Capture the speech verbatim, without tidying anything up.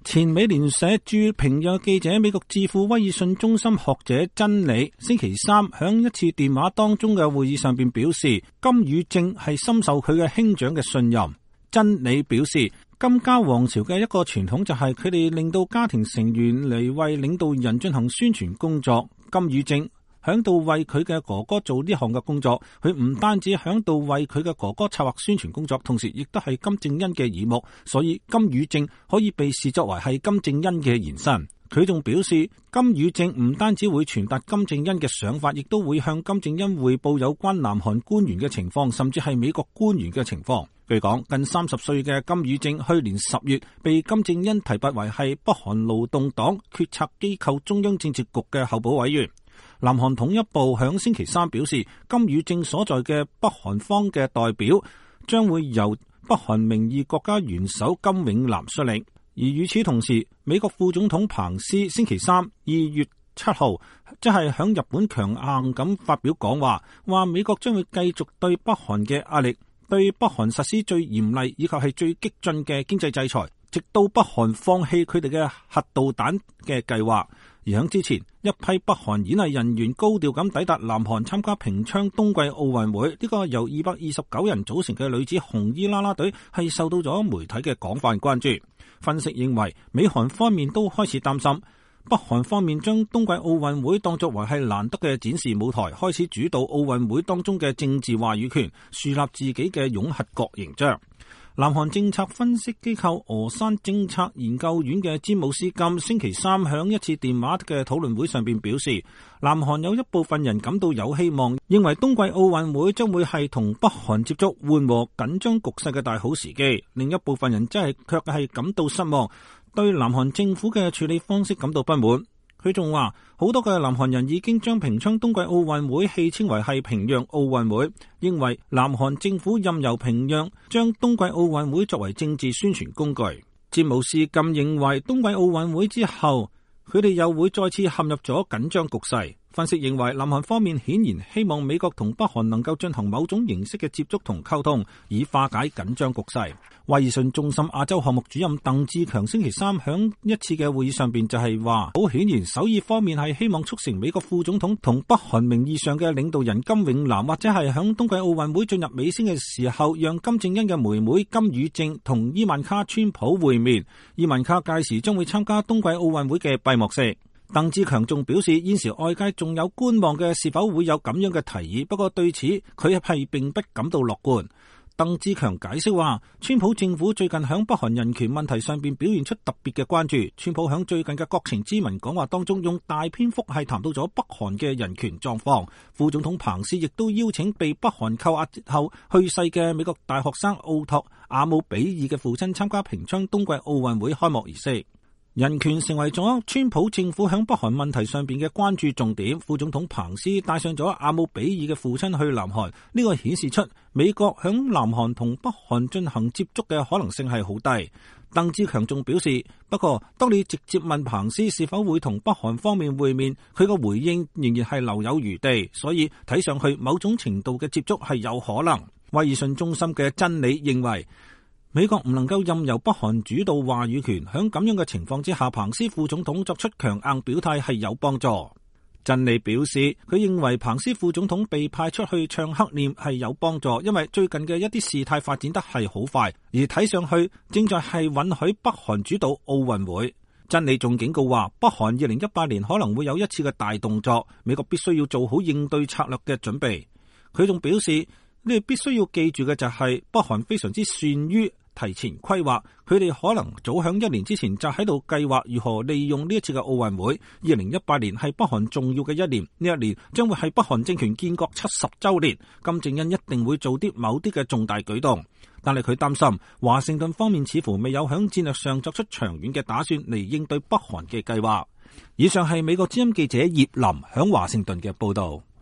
前美聯社駐平壤記者、美國智庫威爾遜中心學者珍妮星期三響一次電話當中嘅會議上邊表示，金與正係深受佢嘅兄長嘅信任。珍妮表示，金家王朝嘅一個傳統就係佢哋令到家庭成員嚟為領導人進行宣傳工作。金與正響度為佢嘅哥哥做呢項嘅工作，佢唔單止響度為佢嘅哥哥策劃宣傳工作，同時亦都係金正恩嘅耳目，所以金與正可以被視作為係金正恩嘅延伸。佢仲表示，金與正唔單止會傳達金正恩嘅想法，亦都會向金正恩匯報有關南韓官員嘅情況，甚至係美國官員嘅情況。據講，近三十歲嘅金與正去年十月被金正恩提拔為係北韓勞動黨決策機構中央政治局嘅候補委員。南韓統一部響星期三表示，金與正所在嘅北韓方嘅代表將會由北韓名義國家元首金永南率領。而與此同時，美國副總統彭斯星期三二月七號即係響日本強硬咁發表講話，話美國將會繼續對北韓嘅壓力，對北韓實施最嚴厲以及係最激進嘅經濟制裁，直到北韓放棄佢哋嘅核導彈嘅計劃。而喺之前，一批北韓演藝人員高調咁抵達南韓參加平昌冬季奧運會，呢、這個由二百二十九人組成嘅女子紅衣啦啦隊係受到咗媒體嘅廣泛關注。分析認為，美韓方面都開始擔心，北韓方面將冬季奧運會當作為係難得嘅展示舞台，開始主導奧運會當中嘅政治話語權，樹立自己嘅擁核國形象。南韓政策分析機構峨山政策研究院嘅詹姆斯金星期三響一次電話嘅討論會上邊表示，南韓有一部分人感到有希望，認為冬季奧運會將會係同北韓接觸緩和緊張局勢嘅大好時機。另一部分人真係卻係感到失望，對南韓政府嘅處理方式感到不滿。佢仲話，好多嘅南韓人已經將平昌冬季奧運會戲稱為係平壤奧運會，認為南韓政府任由平壤將冬季奧運會作為政治宣傳工具。詹姆斯金認為，冬季奧運會之後，佢哋又會再次陷入咗緊張局勢。分析認為，南韓方面顯然希望美國同北韓能夠進行某種形式嘅接觸同溝通，以化解緊張局勢。威爾遜中心亞洲項目主任鄧志強星期三響一次嘅會議上邊就係話，好顯然首爾方面係希望促成美國副總統同北韓名義上嘅領導人金永南，或者係響冬季奧運會進入尾聲嘅時候，讓金正恩嘅妹妹金與正同伊萬卡川普會面。伊萬卡屆時將會參加冬季奧運會嘅閉幕式。鄧志強仲表示，現時外界仲有觀望嘅是否會有咁樣嘅提議，不過對此佢係並不感到樂觀。鄧志強解釋話，川普政府最近響北韓人權問題上邊表現出特別嘅關注。川普響最近嘅國情咨文講話當中，用大篇幅係談到咗北韓嘅人權狀況。副總統彭斯亦都邀請被北韓扣押後去世嘅美國大學生奧托阿姆比爾嘅父親參加平昌冬季奧運會開幕儀式。人權成為咗川普政府響北韓問題上邊嘅關注重點。副總統彭斯帶上咗阿姆比爾嘅父親去南韓，呢個顯示出美國響南韓同北韓進行接觸嘅可能性係好低。鄧志強仲表示，不過當你直接問彭斯是否會同北韓方面會面，佢個回應仍然係留有餘地，所以睇上去某種程度嘅接觸係有可能。威爾遜中心嘅真理認為，美國唔能夠任由北韓主導話語權，響咁樣嘅情況之下，彭斯副總統作出強硬表態係有幫助。真理表示，佢認為彭斯副總統被派出去唱黑臉係有幫助，因為最近嘅一啲事態發展得係好快，而睇上去正在係允許北韓主導奧運會。真理仲警告話，北韓二零一八年可能會有一次嘅大動作，美國必須要做好應對策略嘅準備。佢仲表示，你哋必須要記住嘅就係，北韓非常之善於提前規劃，佢哋可能早響一年之前就喺度計劃如何利用呢一次嘅奧運會。二零一八年係北韓重要嘅一年，呢一年將會係北韓政權建國七十周年，金正恩一定會做啲某啲嘅重大舉動。但係佢擔心華盛頓方面似乎未有響戰略上作出長遠嘅打算嚟應對北韓嘅計劃。以上係美國之音記者葉林響華盛頓嘅報道。